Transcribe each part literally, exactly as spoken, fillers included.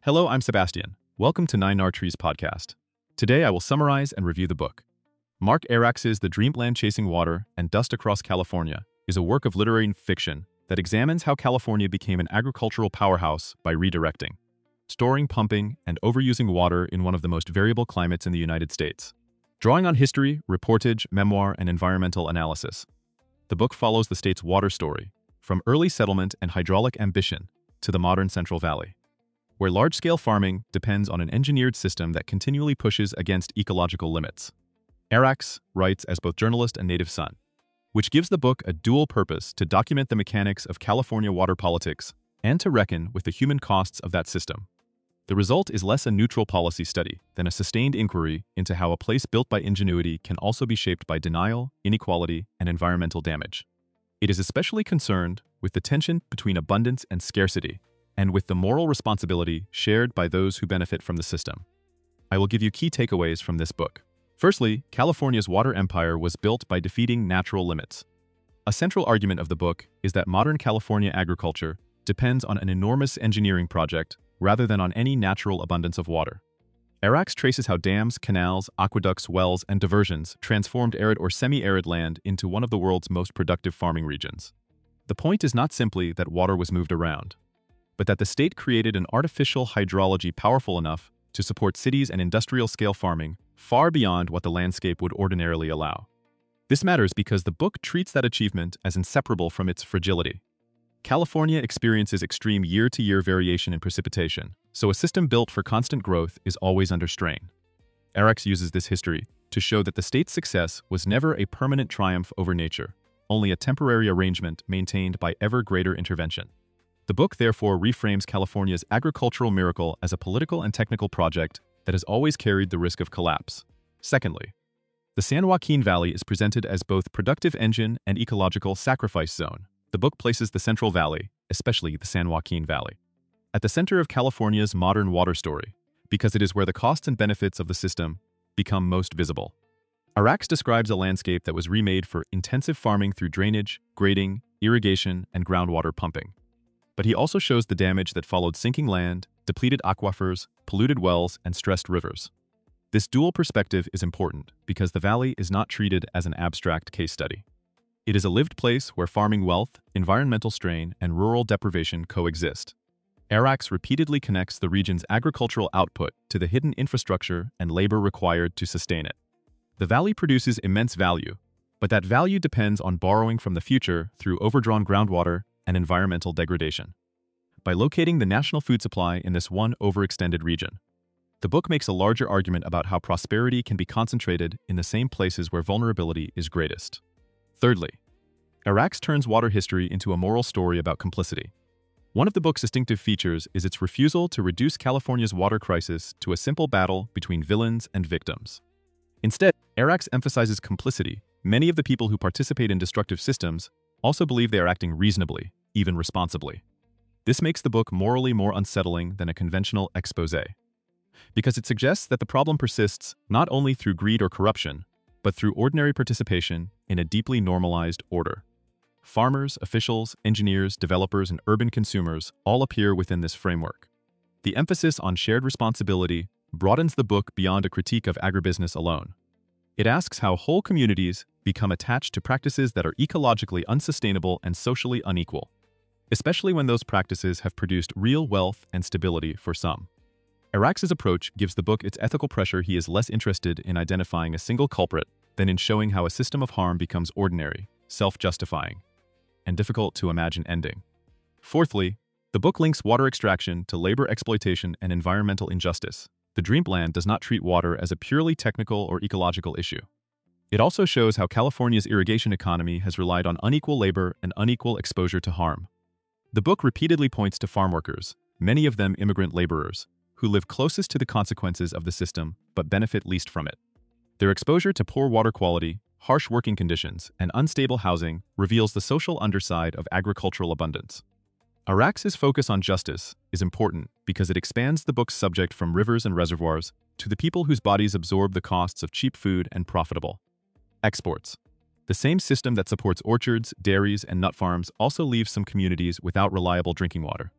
Hello, I'm Sebastian. Welcome to Nine Nar Trees podcast. Today I will summarize and review the book. Mark Arax's The Dreamland Chasing Water and Dust Across California is a work of literary fiction that examines how California became an agricultural powerhouse by redirecting, storing, pumping, and overusing water in one of the most variable climates in the United States. Drawing on history, reportage, memoir, and environmental analysis, the book follows the state's water story, from early settlement and hydraulic ambition to the modern Central Valley, where large-scale farming depends on an engineered system that continually pushes against ecological limits. Arax writes as both journalist and native son, which gives the book a dual purpose to document the mechanics of California water politics and to reckon with the human costs of that system. The result is less a neutral policy study than a sustained inquiry into how a place built by ingenuity can also be shaped by denial, inequality, and environmental damage. It is especially concerned with the tension between abundance and scarcity, and with the moral responsibility shared by those who benefit from the system. I will give you key takeaways from this book. Firstly, California's water empire was built by defeating natural limits. A central argument of the book is that modern California agriculture depends on an enormous engineering project rather than on any natural abundance of water. Arax traces how dams, canals, aqueducts, wells, and diversions transformed arid or semi-arid land into one of the world's most productive farming regions. The point is not simply that water was moved around, but that the state created an artificial hydrology powerful enough to support cities and industrial-scale farming far beyond what the landscape would ordinarily allow. This matters because the book treats that achievement as inseparable from its fragility. California experiences extreme year-to-year variation in precipitation, so a system built for constant growth is always under strain. Arax uses this history to show that the state's success was never a permanent triumph over nature, only a temporary arrangement maintained by ever greater intervention. The book therefore reframes California's agricultural miracle as a political and technical project that has always carried the risk of collapse. Secondly, the San Joaquin Valley is presented as both productive engine and ecological sacrifice zone. The book places the Central Valley, especially the San Joaquin Valley, at the center of California's modern water story, because it is where the costs and benefits of the system become most visible. Arax describes a landscape that was remade for intensive farming through drainage, grading, irrigation, and groundwater pumping. But he also shows the damage that followed sinking land, depleted aquifers, polluted wells, and stressed rivers. This dual perspective is important because the valley is not treated as an abstract case study. It is a lived place where farming wealth, environmental strain, and rural deprivation coexist. Arax repeatedly connects the region's agricultural output to the hidden infrastructure and labor required to sustain it. The valley produces immense value, but that value depends on borrowing from the future through overdrawn groundwater and environmental degradation. By locating the national food supply in this one overextended region, the book makes a larger argument about how prosperity can be concentrated in the same places where vulnerability is greatest. Thirdly, Arax turns water history into a moral story about complicity. One of the book's distinctive features is its refusal to reduce California's water crisis to a simple battle between villains and victims. Instead, Arax emphasizes complicity. Many of the people who participate in destructive systems also believe they are acting reasonably, even responsibly. This makes the book morally more unsettling than a conventional exposé, because it suggests that the problem persists not only through greed or corruption, but through ordinary participation in a deeply normalized order. Farmers, officials, engineers, developers, and urban consumers all appear within this framework. The emphasis on shared responsibility broadens the book beyond a critique of agribusiness alone. It asks how whole communities become attached to practices that are ecologically unsustainable and socially unequal, especially when those practices have produced real wealth and stability for some. Arax's approach gives the book its ethical pressure. He is less interested in identifying a single culprit than in showing how a system of harm becomes ordinary, self-justifying, and difficult to imagine ending. Fourthly, the book links water extraction to labor exploitation and environmental injustice. The Dreamland does not treat water as a purely technical or ecological issue. It also shows how California's irrigation economy has relied on unequal labor and unequal exposure to harm. The book repeatedly points to farm workers, many of them immigrant laborers, who live closest to the consequences of the system but benefit least from it. Their exposure to poor water quality, harsh working conditions, and unstable housing reveals the social underside of agricultural abundance. Arax's focus on justice is important because it expands the book's subject from rivers and reservoirs to the people whose bodies absorb the costs of cheap food and profitable exports. The same system that supports orchards, dairies, and nut farms also leaves some communities without reliable drinking water.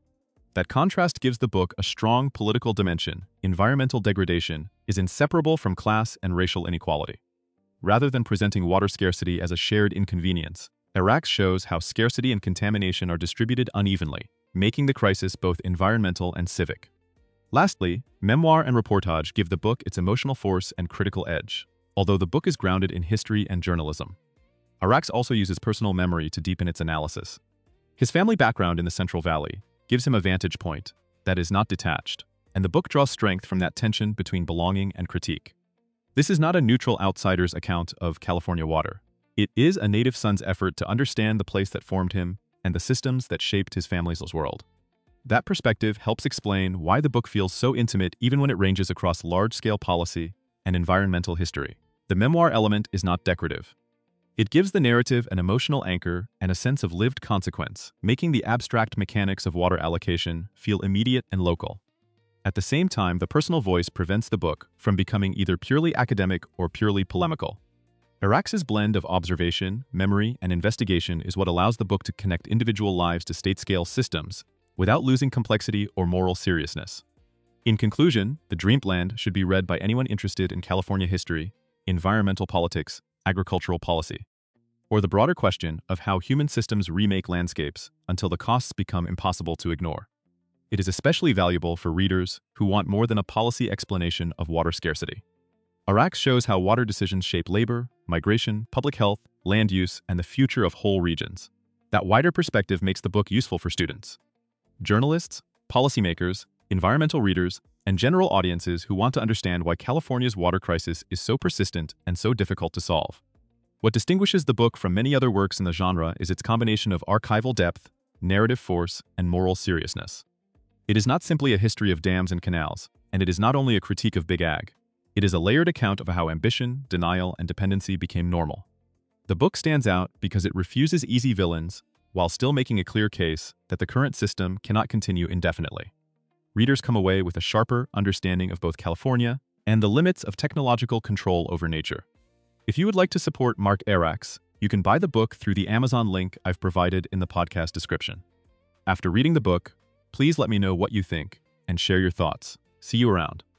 That contrast gives the book a strong political dimension. Environmental degradation is inseparable from class and racial inequality. Rather than presenting water scarcity as a shared inconvenience, Arax shows how scarcity and contamination are distributed unevenly, making the crisis both environmental and civic. Lastly, memoir and reportage give the book its emotional force and critical edge, although the book is grounded in history and journalism. Arax also uses personal memory to deepen its analysis. His family background in the Central Valley gives him a vantage point that is not detached, and the book draws strength from that tension between belonging and critique. This is not a neutral outsider's account of California water. It is a native son's effort to understand the place that formed him and the systems that shaped his family's world. That perspective helps explain why the book feels so intimate even when it ranges across large-scale policy and environmental history. The memoir element is not decorative. It gives the narrative an emotional anchor and a sense of lived consequence, making the abstract mechanics of water allocation feel immediate and local. At the same time, the personal voice prevents the book from becoming either purely academic or purely polemical. Arax's blend of observation, memory, and investigation is what allows the book to connect individual lives to state-scale systems without losing complexity or moral seriousness. In conclusion, The Dreamland should be read by anyone interested in California history, environmental politics, agricultural policy, or the broader question of how human systems remake landscapes until the costs become impossible to ignore. It is especially valuable for readers who want more than a policy explanation of water scarcity. Arax shows how water decisions shape labor, migration, public health, land use, and the future of whole regions. That wider perspective makes the book useful for students, journalists, policymakers, environmental readers, and general audiences who want to understand why California's water crisis is so persistent and so difficult to solve. What distinguishes the book from many other works in the genre is its combination of archival depth, narrative force, and moral seriousness. It is not simply a history of dams and canals, and it is not only a critique of Big Ag. It is a layered account of how ambition, denial, and dependency became normal. The book stands out because it refuses easy villains while still making a clear case that the current system cannot continue indefinitely. Readers come away with a sharper understanding of both California and the limits of technological control over nature. If you would like to support Mark Arax, you can buy the book through the Amazon link I've provided in the podcast description. After reading the book, please let me know what you think and share your thoughts. See you around.